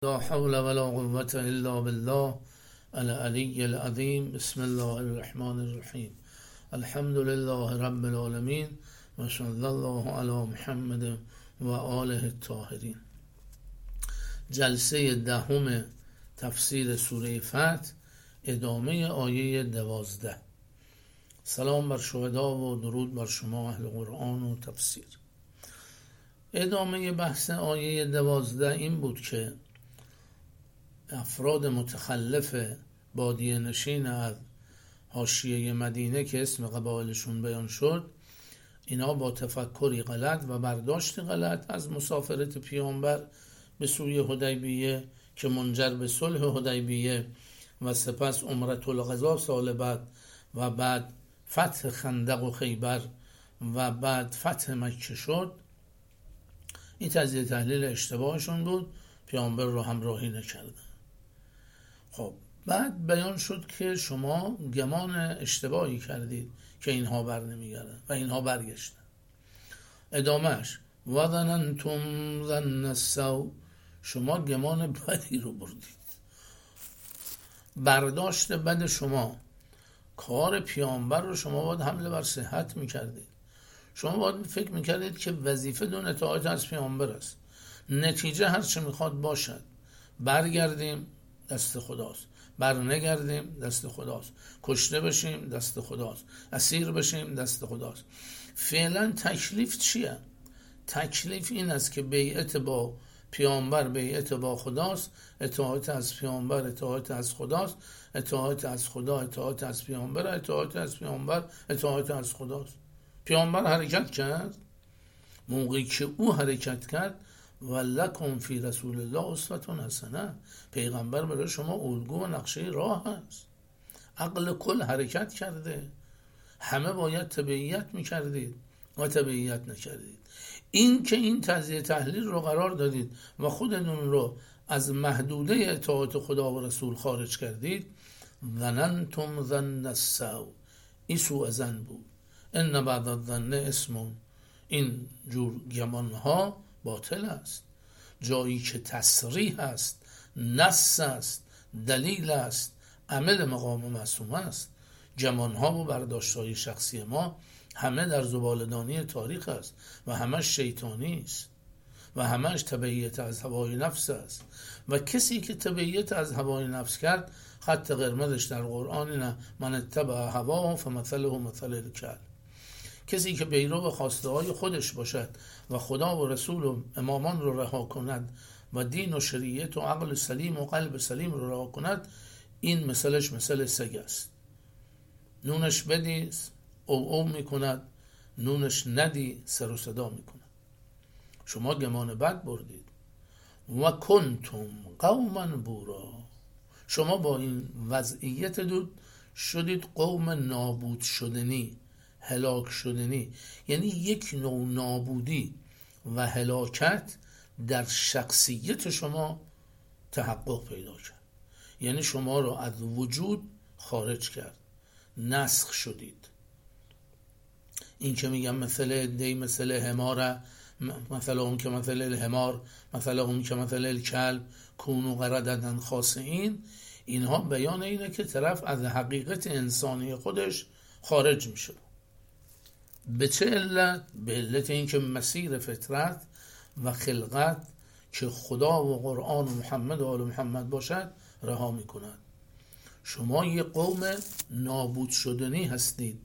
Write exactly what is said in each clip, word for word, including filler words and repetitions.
لا حول ولا قوة الا بالله العلی العظیم. بسم الله الرحمن الرحیم. الحمد لله رب العالمین و صلی الله علی محمد و آله الطاهرین. جلسه دهم تفسیر سوره فتح، ادامه آیه دوازده. سلام بر شهدا و درود بر شما اهل قرآن و تفسیر. ادامه بحث آیه دوازده این بود که افراد متخلف بادیه نشین از حاشیه مدینه که اسم قبایلشون بیان شد، اینا با تفکری غلط و برداشت غلط از مسافرت پیامبر به سوی حدیبیه که منجر به صلح حدیبیه و سپس عمرة القضا سال بعد و بعد فتح خندق و خیبر و بعد فتح مکه شد، این تجزیه تحلیل اشتباهشون بود، پیامبر رو همراهی نکردن. خب بعد بیان شد که شما گمان اشتباهی کردید که اینها بر نمیگردن و اینها برگشتن. ادامهش و ظننتم ظن السوء، شما گمان بدی رو بردید. برداشت بد شما، کار پیامبر رو شما باید حمله بر صحت میکردید. شما باید فکر میکردید که وظیفه دون اطاعت از پیامبر است، نتیجه هر چه میخواد باشد، برگردیم دست خداست، بر نگردیم دست خداست، کشته بشیم دست خداست، اسیر بشیم دست خداست. فعلا تکلیف چیه؟ تکلیف این است که بیعت با پیامبر بیعت با خداست، اطاعت از پیامبر اطاعت از خداست، اطاعت از خدا اطاعت از پیامبر، اطاعت از پیامبر اطاعت از خداست. پیامبر حرکت کرد، موقعی که او حرکت کرد ولکم فی رسول الله اسوة حسنه، پیغمبر برای شما الگو و نقشه راه است. عقل کل حرکت کرده، همه باید تبعیت میکردید و تبعیت نکردید. این که این تجزیه تحلیل رو قرار دادید و خودتون رو از محدوده اطاعت خدا و رسول خارج کردید، ظننتم ظن السوء، این سوء ظن بود. ان بعد الظن اسم، این جور گمان ها باطل است. جایی که تصریح است، نص است، دلیل است، عمل مقام معصوم است. گمان ها و برداشت های شخصی ما همه در زبالدانی تاریخ است و همش شیطانی است و همش تبعیت از هوای نفس است. و کسی که تبعیت از هوای نفس کرد، خط قرمزش در قرآن نه من اتبع هواه فمثله مثل الکلب. کسی که پیرو خواسته های خودش باشد و خدا و رسول و امامان رو رها کند و دین و شریعت و عقل سلیم و قلب سلیم رو رها کند، این مثلش مثل سگ است. نونش بدی او او میکند، نونش ندی سر و صدا میکند. شما گمان بد بردید. و کنتم قوما بورا، شما با این وضعیت دود شدید قوم نابود شدنی، هلاک شدنی. یعنی یک نوع نابودی و هلاکت در شخصیت شما تحقق پیدا کرد. یعنی شما رو از وجود خارج کرد، نسخ شدید. این که میگم مثل دی مثل هماره، مثل اون که مثل الحمار، مثل اون که مثل الکلب، کونو قرددن خاصین، اینها بیان اینه که طرف از حقیقت انسانی خودش خارج میشه. به چه علت؟ به علت این که مسیر فطرت و خلقت که خدا و قرآن و محمد و آل محمد باشد رها میکند. شما یه قوم نابود شدنی هستید.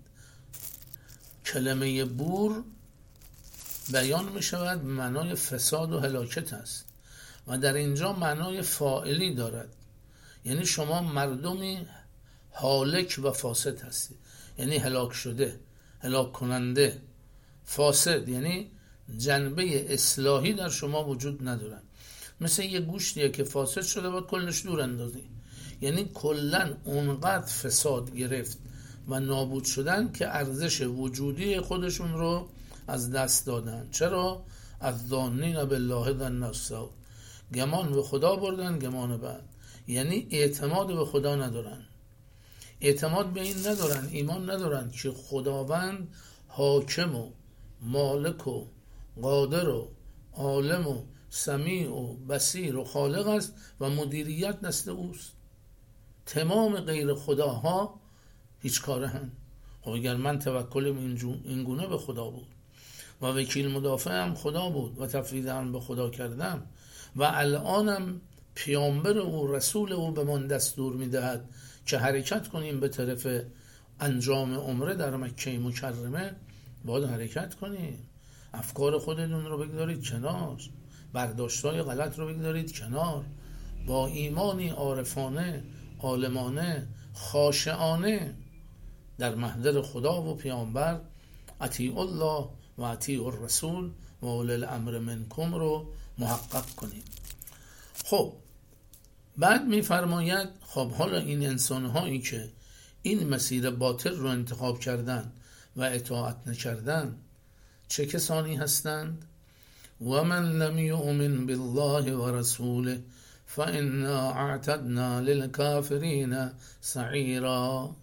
کلمه بور بیان می شود معنای فساد و هلاکت است و در اینجا معنای فاعلی دارد. یعنی شما مردمی هالک و فاسد هستید، یعنی هلاک شده، هلاک کننده. فاسد یعنی جنبه اصلاحی در شما وجود ندارن. مثل یه گوشتیه که فاسد شده باید کلش دور اندازی. یعنی کلن اونقدر فساد گرفت و نابود شدن که ارزش وجودی خودشون رو از دست دادن. چرا؟ از ظانین بالله ظن السوء، گمان به خدا بردن گمان بد. یعنی اعتماد به خدا ندارن، اعتماد به این ندارن، ایمان ندارن که خداوند حاکم و مالک و قادر و عالم و سمیع و بصیر و خالق است و مدیریت دست اوست. تمام غیر خداها هیچ کاره هم. خب اگر من توکلم این گونه به خدا بود و وکیل مدافع هم خدا بود و تفویض هم به خدا کردم و الانم پیامبر او رسول او به من دستور میدهد که حرکت کنیم به طرف انجام عمره در مکه مکرمه، باید حرکت کنیم. افکار خودتون رو بگذارید کنار، برداشت‌های غلط رو بگذارید کنار، با ایمانی عارفانه، عالمانه، خاشعانه در محضر خدا و پیامبر اطیعوا الله و اطیعوا الرسول و اولی الامر منکم رو محقق کنیم. خب بعد میفرماید خب حالا این انسان‌هایی که این مسیر باطل رو انتخاب کردن و اطاعت نکردن چه کسانی هستند؟ و من لم یؤمن بالله و رسوله فإنا اعتدنا للکافرین سعیرا.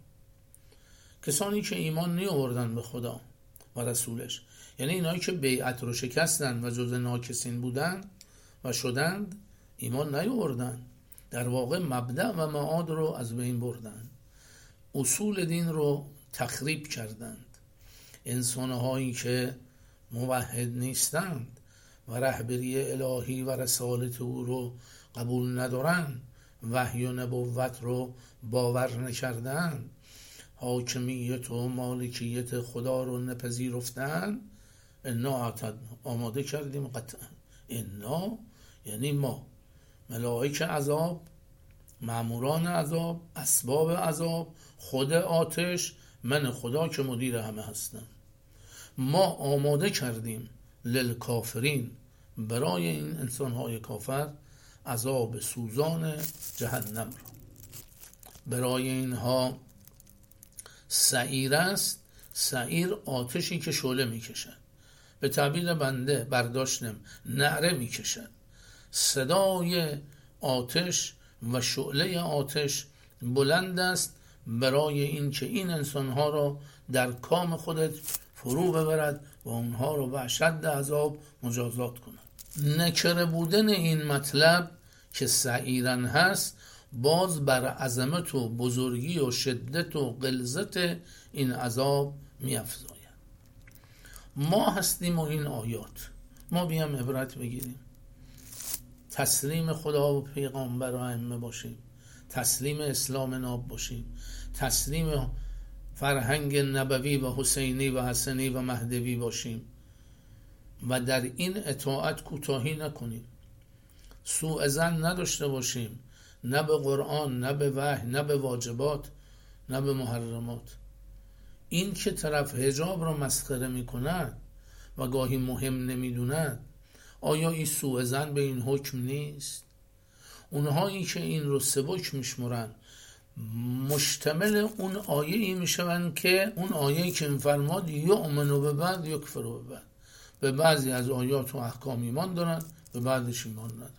کسانی که ایمان نیاوردن به خدا و رسولش، یعنی اینایی که بیعت رو شکستن و جز ناکسین بودن و شدند، ایمان نیاوردن، در واقع مبدأ و معاد رو از بین بردن، اصول دین رو تخریب کردند. انسانهایی که موحد نیستند و رهبری الهی و رسالت او رو قبول ندارند، وحی و نبوت رو باور نکردند، حاکمیت و مالکیت خدا رو نپذیرفتند، انا اعتدنا، آماده کردیم قطعا. انا یعنی ما، ملائکه عذاب، ماموران عذاب، اسباب عذاب، خود آتش، من خدا که مدیر همه هستم، ما آماده کردیم للکافرین، برای این انسانهای کافر، عذاب سوزان جهنم را. برای اینها سعیر است. سعیر آتشی که شعله میکشد، به تعبیر بنده برداشتم نعره میکشد. صدای آتش و شعله آتش بلند است برای این که این انسانها را در کام خودت فرو ببرد و اونها را به اشد عذاب مجازات کند. نکره بودن این مطلب که سعیرن هست باز بر عظمت و بزرگی و شدت و غلظت این عذاب می افزاید. ما هستیم و این آیات، ما بیام عبرت بگیریم، تسلیم خدا و پیغمبر و ائمه باشیم، تسلیم اسلام ناب باشیم، تسلیم فرهنگ نبوی و حسینی و حسنی و مهدوی باشیم و در این اطاعت کوتاهی نکنیم، سوء ظن نداشته باشیم، نه به قرآن، نه به وحی، نه به واجبات، نه به محرمات. این که طرف حجاب را مسخره می کند و گاهی مهم نمی دوند، آیا این سوء ظن به این حکم نیست؟ اونهایی که این رو سبک میشمرن مشتمل اون آیه ای میشون که اون آیه که میفرماد یؤمنو به بعد یکفرو به بعد، به بعضی از آیات و احکام ایمان دارن، به بعدش ایمان ندارن.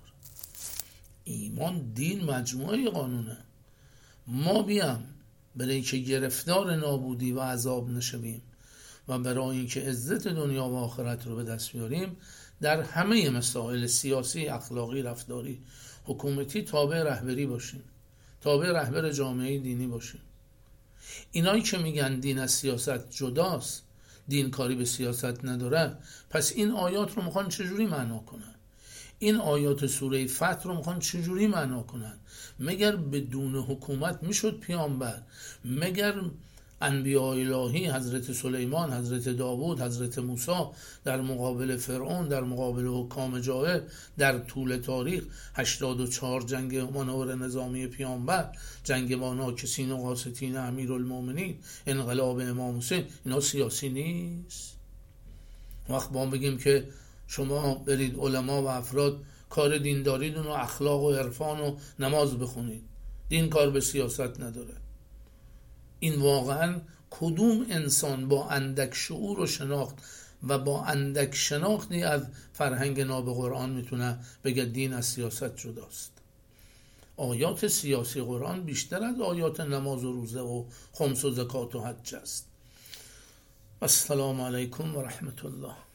ایمان دین مجموعه قانونه. ما بیام برای اینکه گرفتار نابودی و عذاب نشویم و برای اینکه عزت دنیا و آخرت رو به دست بیاریم، در همه مسائل سیاسی، اخلاقی، رفتاری، حکومتی تابع رهبری باشیم، تابع رهبر جامعه دینی باشیم. اینایی که میگن دین از سیاست جداست، دین کاری به سیاست نداره، پس این آیات رو میخوان چجوری معنا کنن؟ این آیات سوره فتح رو میخوان چجوری معنا کنن؟ مگر بدون حکومت میشد پیامبر؟ مگر انبیاء الهی حضرت سلیمان، حضرت داوود، حضرت موسی در مقابل فرعون، در مقابل حکام جائر در طول تاریخ، هشتاد و چهار جنگ منور نظامی پیامبر، جنگ با ناکسین و قاسطین امیرالمومنین، انقلاب امام حسین، اینا سیاسی نیست؟ وقت با بگیم که شما برید علما و افراد کار دینداریدون و اخلاق و عرفان و نماز بخونید، دین کار به سیاست نداره. این واقعا کدوم انسان با اندک شعور و شناخت و با اندک شناختی از فرهنگ ناب قرآن میتونه بگه دین از سیاست جداست؟ آیات سیاسی قرآن بیشتر از آیات نماز و روزه و خمس و زکات و حج است. السلام علیکم و رحمت الله.